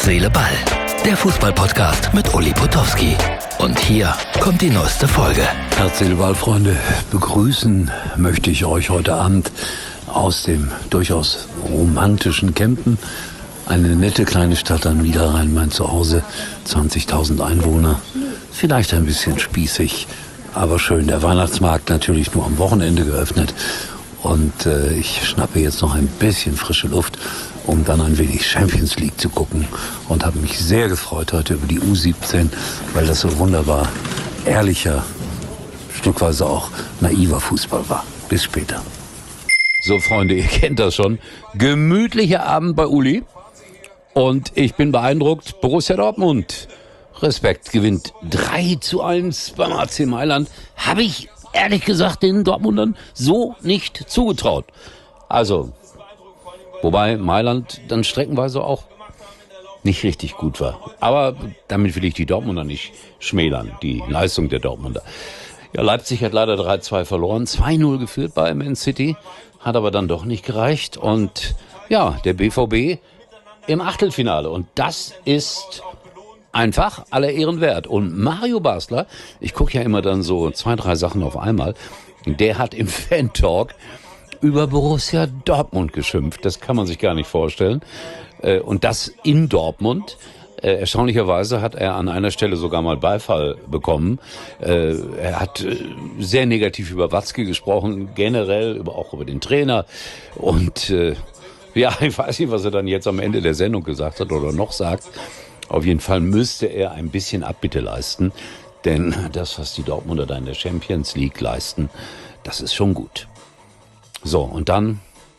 Herz, Seele, Ball. Der Fußball-Podcast mit Uli Potowski. Und hier kommt die neueste Folge. Herz, Seele, Ball, Freunde. Begrüßen möchte ich euch heute Abend aus dem durchaus romantischen Kempen. Eine nette kleine Stadt am Niederrhein, mein Zuhause. 20.000 Einwohner. Vielleicht ein bisschen spießig, aber schön. Der Weihnachtsmarkt natürlich nur am Wochenende geöffnet. Und ich schnappe jetzt noch ein bisschen frische Luft, um dann ein wenig Champions League zu gucken. Und habe mich sehr gefreut heute über die U17, weil das so wunderbar ehrlicher, stückweise auch naiver Fußball war. Bis später. So, Freunde, ihr kennt das schon. Gemütlicher Abend bei Uli. Und ich bin beeindruckt. Borussia Dortmund. Respekt, gewinnt 3:1 beim AC Mailand. Habe ich ehrlich gesagt den Dortmundern so nicht zugetraut. Also, wobei Mailand dann streckenweise auch nicht richtig gut war. Aber damit will ich die Dortmunder nicht schmälern, die Leistung der Dortmunder. Ja, Leipzig hat leider 3:2 verloren, 2:0 geführt bei Man City, hat aber dann doch nicht gereicht. Und ja, der BVB im Achtelfinale. Und das ist einfach aller Ehren wert. Und Mario Basler, ich gucke ja immer dann so 2, 3 Sachen auf einmal, der hat im Fan-Talk über Borussia Dortmund geschimpft. Das kann man sich gar nicht vorstellen. Und das in Dortmund. Erstaunlicherweise hat er an einer Stelle sogar mal Beifall bekommen. Er hat sehr negativ über Watzke gesprochen, generell auch über den Trainer. Und ja, ich weiß nicht, was er dann jetzt am Ende der Sendung gesagt hat oder noch sagt. Auf jeden Fall müsste er ein bisschen Abbitte leisten, denn das, was die Dortmunder da in der Champions League leisten, das ist schon gut. So, und dann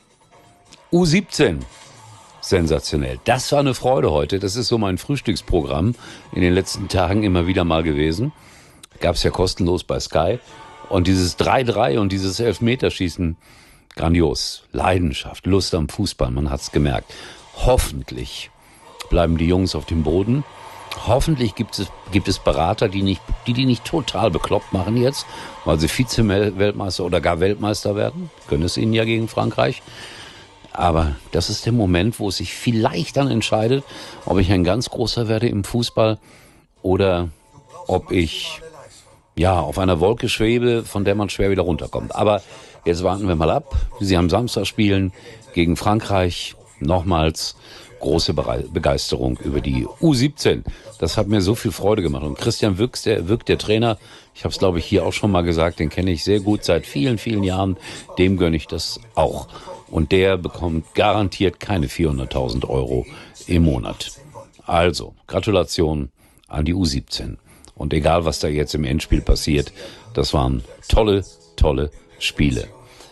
U17. Sensationell. Das war eine Freude heute. Das ist so mein Frühstücksprogramm in den letzten Tagen immer wieder mal gewesen. Gab es ja kostenlos bei Sky. Und dieses 3-3 und dieses Elfmeterschießen, grandios. Leidenschaft, Lust am Fußball, man hat's gemerkt. Hoffentlich bleiben die Jungs auf dem Boden. Hoffentlich gibt es Berater, die nicht total bekloppt machen jetzt, weil sie Vize-Weltmeister oder gar Weltmeister werden. Können es ihnen ja gegen Frankreich. Aber das ist der Moment, wo es sich vielleicht dann entscheidet, ob ich ein ganz großer werde im Fußball oder ob ich ja auf einer Wolke schwebe, von der man schwer wieder runterkommt. Aber jetzt warten wir mal ab. Sie am Samstag spielen gegen Frankreich. Nochmals große Begeisterung über die U17. Das hat mir so viel Freude gemacht. Und Christian Wüchs, der Trainer, ich habe es glaube ich hier auch schon mal gesagt, den kenne ich sehr gut seit vielen, vielen Jahren. Dem gönne ich das auch. Und der bekommt garantiert keine 400.000 Euro im Monat. Also, Gratulation an die U17. Und egal, was da jetzt im Endspiel passiert, das waren tolle, tolle Spiele.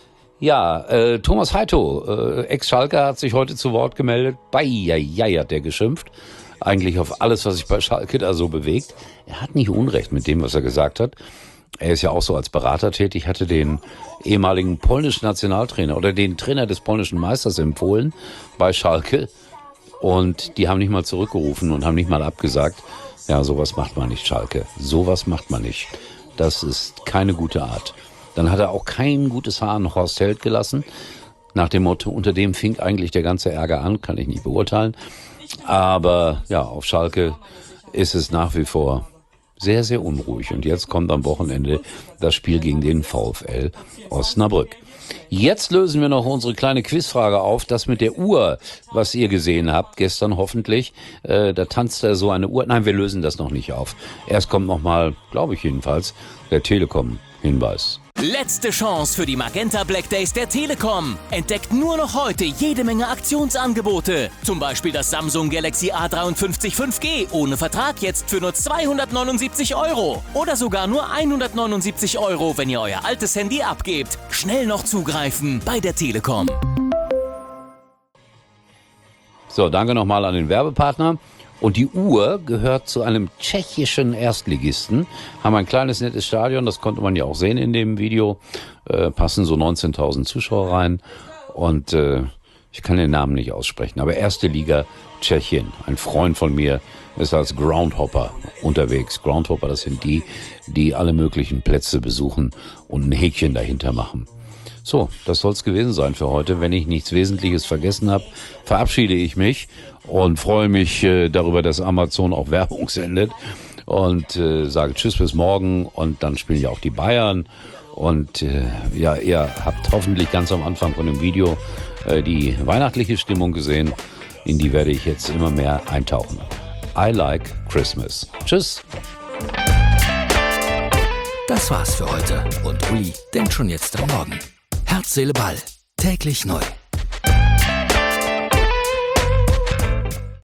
Ja, Thomas Heitho, Ex-Schalker, hat sich heute zu Wort gemeldet. Beieiei hat der geschimpft. Eigentlich auf alles, was sich bei Schalke da so bewegt. Er hat nicht Unrecht mit dem, was er gesagt hat. Er ist ja auch so als Berater tätig, hatte den ehemaligen polnischen Nationaltrainer oder den Trainer des polnischen Meisters empfohlen bei Schalke. Und die haben nicht mal zurückgerufen und haben nicht mal abgesagt. Ja, sowas macht man nicht, Schalke. Sowas macht man nicht. Das ist keine gute Art. Dann hat er auch kein gutes Haar an Horst Held gelassen. Nach dem Motto, unter dem fing eigentlich der ganze Ärger an, kann ich nicht beurteilen. Aber ja, auf Schalke ist es nach wie vor sehr, sehr unruhig. Und jetzt kommt am Wochenende das Spiel gegen den VfL Osnabrück. Jetzt lösen wir noch unsere kleine Quizfrage auf. Das mit der Uhr, was ihr gesehen habt, gestern hoffentlich. Da tanzt da so eine Uhr. Nein, wir lösen das noch nicht auf. Erst kommt nochmal, glaube ich jedenfalls, der Telekom-Hinweis. Letzte Chance für die Magenta Black Days der Telekom. Entdeckt nur noch heute jede Menge Aktionsangebote. Zum Beispiel das Samsung Galaxy A53 5G ohne Vertrag jetzt für nur 279 €. Oder sogar nur 179 €, wenn ihr euer altes Handy abgebt. Schnell noch zugreifen bei der Telekom. So, danke nochmal an den Werbepartner. Und die Uhr gehört zu einem tschechischen Erstligisten, haben ein kleines, nettes Stadion, das konnte man ja auch sehen in dem Video, passen so 19.000 Zuschauer rein und ich kann den Namen nicht aussprechen, aber erste Liga Tschechien. Ein Freund von mir ist als Groundhopper unterwegs. Groundhopper, das sind die alle möglichen Plätze besuchen und ein Häkchen dahinter machen. So, das soll's gewesen sein für heute. Wenn ich nichts Wesentliches vergessen habe, verabschiede ich mich und freue mich darüber, dass Amazon auch Werbung sendet und sage Tschüss bis morgen und dann spielen ja auch die Bayern und ihr habt hoffentlich ganz am Anfang von dem Video die weihnachtliche Stimmung gesehen, in die werde ich jetzt immer mehr eintauchen. I like Christmas. Tschüss. Das war's für heute und Uli denkt schon jetzt am Morgen. Herz, Seele, Ball. Täglich neu.